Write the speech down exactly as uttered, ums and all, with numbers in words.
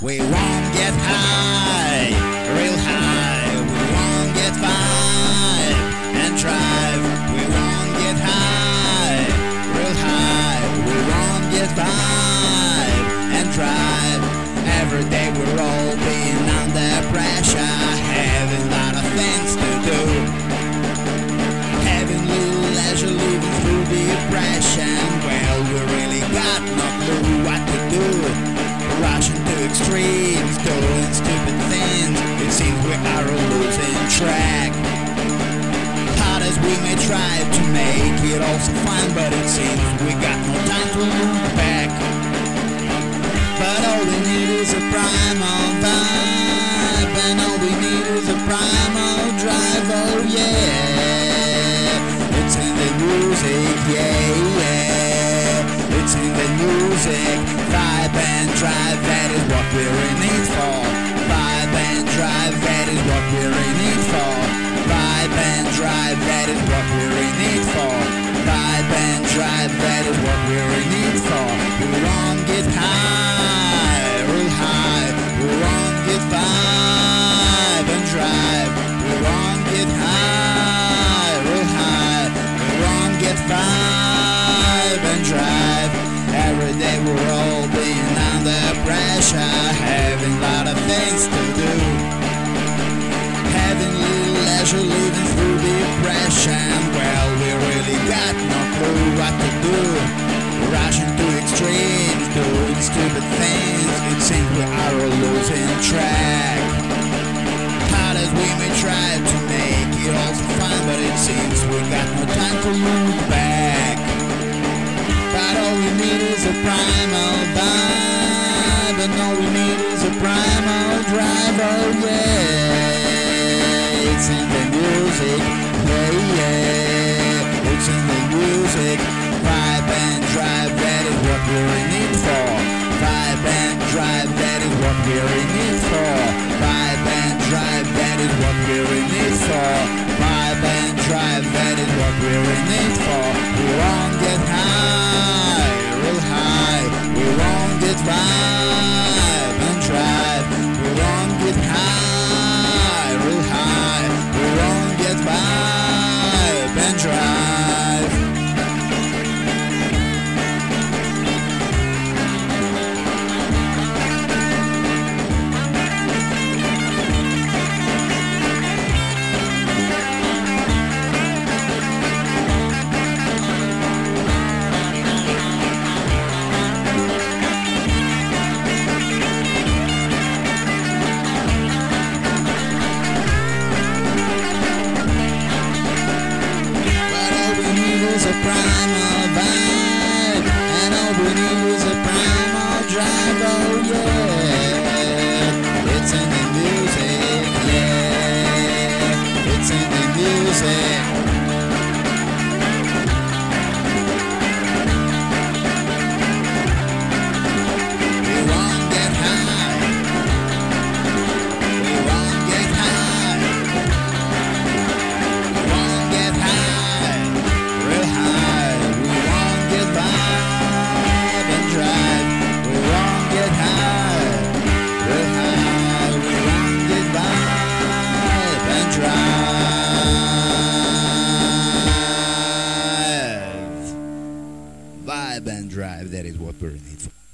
We won't get high, real high. We won't get vibe and drive. We won't get high, real high. We won't get vibe and drive. Every day we're all being under pressure, having a lot of things to do, having little leisure, living through depression. Well, we really got no clue what to do. Rushing to extremes, doing stupid things. It seems we are losing track. Hard as we may try to make it all so fun, but it seems we got no time to look back. But all we need is a primal vibe, and all we need is a primal drive. Oh yeah, it's in the music, yeah, yeah. It's in the music. Vibe and drive, that is what we're in need for. Vibe and drive, that is what we're in need for. Vibe and drive, that is what we're in need for. Vibe and drive, that is what we're in need for. We won't get high, real high. We won't get vibe and drive. We won't get high, real high. We won't get vibe and drive. Every day we're all being under pressure, having a lot of things to do, having little leisure, living through depression. Well, we really got no clue what to do. Rushing to extremes, doing stupid things. It seems we are losing track. Hard as we may try to make it all so fun, but it seems we got no time to look back. But all we need is a primal vibe, and all we need is a primal drive. Oh yeah, it's in the music, yeah, yeah. It's in the music. Vibe and drive, that is what we're in need for. Vibe and drive, that is what we're in need for. Vibe and drive, that is what we're in need for. Vibe and drive, that is what we're in need for. We won't get high, real high. We won't get vibe and drive. We won't get high, real high. We won't get vibe and drive. A primal vibe, and all we need is a primal drive. Oh yeah, it's in the music, yeah, it's in the music. We won't get high, we won't get high, we won't get high, real high. We won't get vibe and drive. We won't get high, real high. We won't get vibe and drive. Vibe and drive, that is what we're in it for.